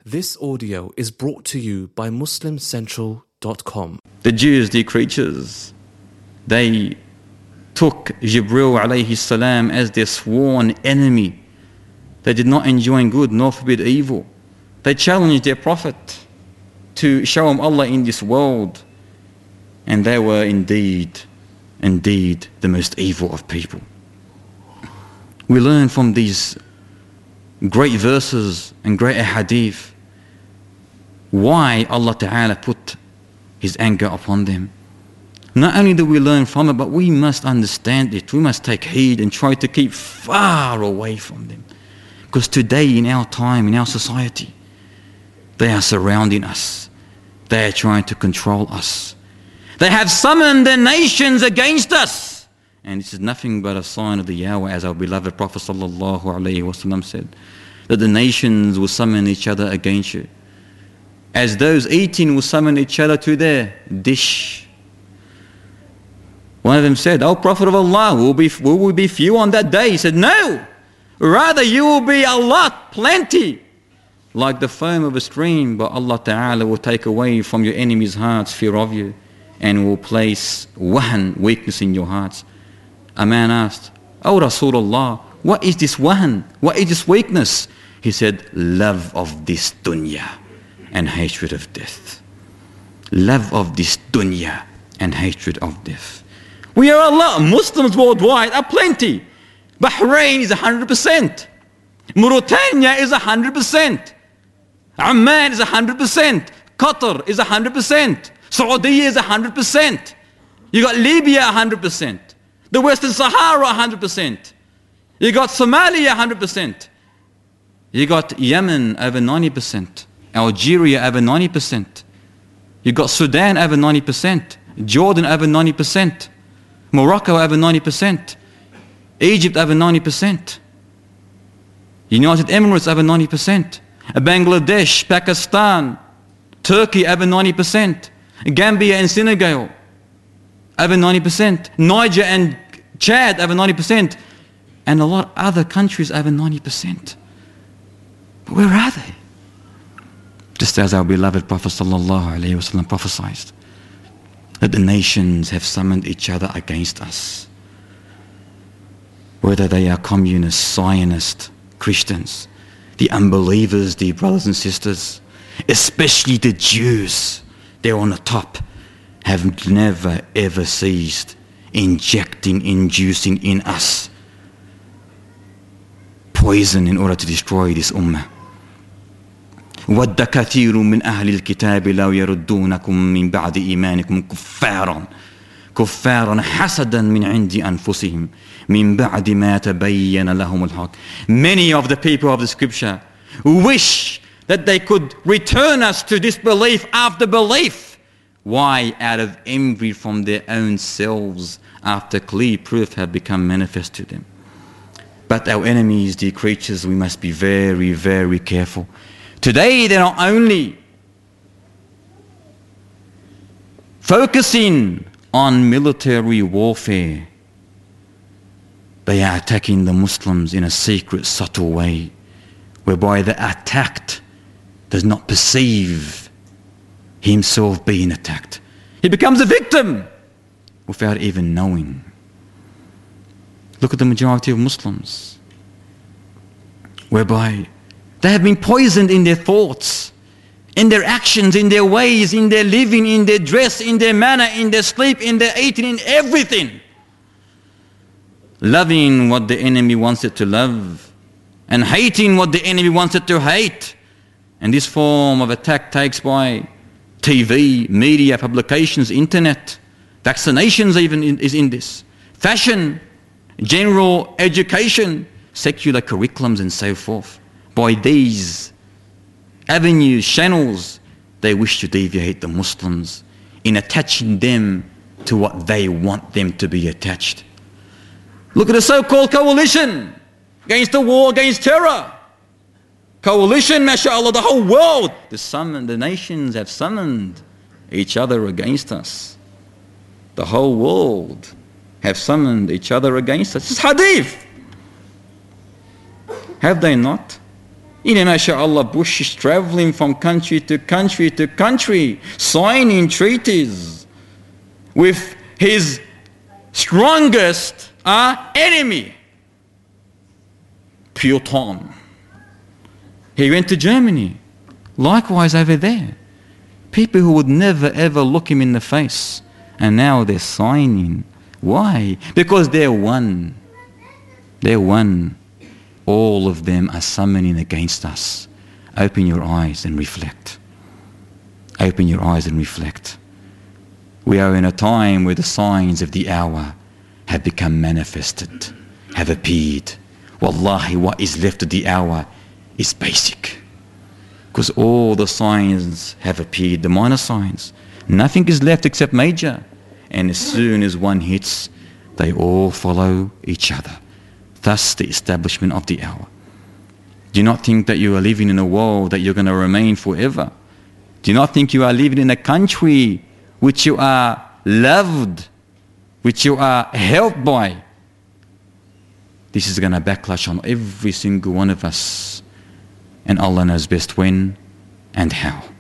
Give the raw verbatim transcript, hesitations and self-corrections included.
This audio is brought to you by Muslim Central dot com. The Jews, the creatures, they took Jibreel alayhi salam as their sworn enemy. They did not enjoin good nor forbid evil. They challenged their Prophet to show him Allah in this world. And they were indeed, indeed the most evil of people. We learn from these great verses and great hadith why Allah Ta'ala put His anger upon them. Not only do we learn from it, but we must understand it. We must take heed and try to keep far away from them. Because today in our time, in our society, they are surrounding us. They are trying to control us. They have summoned the nations against us. And this is nothing but a sign of the hour, as our beloved Prophet Sallallahu Alaihi Wasallam said, that the nations will summon each other against you, as those eating will summon each other to their dish. One of them said, "O Prophet of Allah, will we, will we be few on that day?" He said, "No, rather you will be a lot, plenty, like the foam of a stream, but Allah Ta'ala will take away from your enemies' hearts fear of you and will place wahan, weakness in your hearts." A man asked, "O Rasulullah, what is this wahan? What is this weakness?" He said, "Love of this dunya and hatred of death." Love of this dunya and hatred of death. We are a lot. Muslims worldwide are plenty. Bahrain is one hundred percent. Mauritania is one hundred percent. Amman is one hundred percent. Qatar is one hundred percent. Saudi is one hundred percent. You got Libya one hundred percent. The Western Sahara one hundred percent. You got Somalia one hundred percent. You got Yemen over ninety percent. Algeria over ninety percent. You got Sudan over ninety percent. Jordan over ninety percent. Morocco over ninety percent. Egypt over ninety percent. United Emirates over ninety percent. Bangladesh, Pakistan, Turkey over ninety percent. Gambia and Senegal over ninety percent. Niger and Chad over ninety percent. And a lot of other countries over ninety percent. But where are they? Just as our beloved Prophet Sallallahu Alaihi Wasallam prophesied, that the nations have summoned each other against us. Whether they are communists, Zionists, Christians, the unbelievers, the brothers and sisters, especially the Jews, they're on the top, have never ever ceased injecting, inducing in us poison in order to destroy this ummah. وَدَّ كَثِيرٌ مِّنْ أَهْلِ الْكِتَابِ لَوْ يَرُدُّونَكُمْ مِّن بَعْدِ إِيمَانِكُمْ كُفَّارًا كُفَّارًا حَسَدًا مِّنْ عِنْدِ أَنفُسِهِمْ مِّن بَعْدِ مَا تَبَيَّنَ لَهُمُ الْحَقُّ. Many of the people of the scripture wish that they could return us to disbelief after belief. Why? Out of envy from their own selves, after clear proof have become manifest to them. But our enemies, the creatures, we must be very, very careful. Today they're not only focusing on military warfare, they are attacking the Muslims in a secret, subtle way, whereby the attacked does not perceive himself being attacked. He becomes a victim without even knowing. Look at the majority of Muslims, whereby they have been poisoned in their thoughts, in their actions, in their ways, in their living, in their dress, in their manner, in their sleep, in their eating, in everything. Loving what the enemy wants it to love and hating what the enemy wants it to hate. And this form of attack takes by T V, media, publications, internet, vaccinations even is in this. Fashion, general education, secular curriculums and so forth. By these avenues, channels, they wish to deviate the Muslims in attaching them to what they want them to be attached. Look at the so-called coalition against the war against terror. Coalition, mashallah, the whole world. The, summon, the nations have summoned each other against us. The whole world have summoned each other against us. This is hadith. Have they not? You know, mashallah, Bush is traveling from country to country to country, signing treaties with his strongest uh, enemy, Putin. He went to Germany. Likewise over there. People who would never ever look him in the face. And now they're signing. Why? Because they're one. They're one. All of them are summoning against us. Open your eyes and reflect. Open your eyes and reflect. We are in a time where the signs of the hour have become manifested, have appeared. Wallahi, what is left of the hour is basic. Because all the signs have appeared, the minor signs. Nothing is left except major. And as soon as one hits, they all follow each other. Thus the establishment of the hour. Do you not think that you are living in a world that you're going to remain forever? Do you not think you are living in a country which you are loved, which you are helped by? This is going to backlash on every single one of us. And Allah knows best when and how.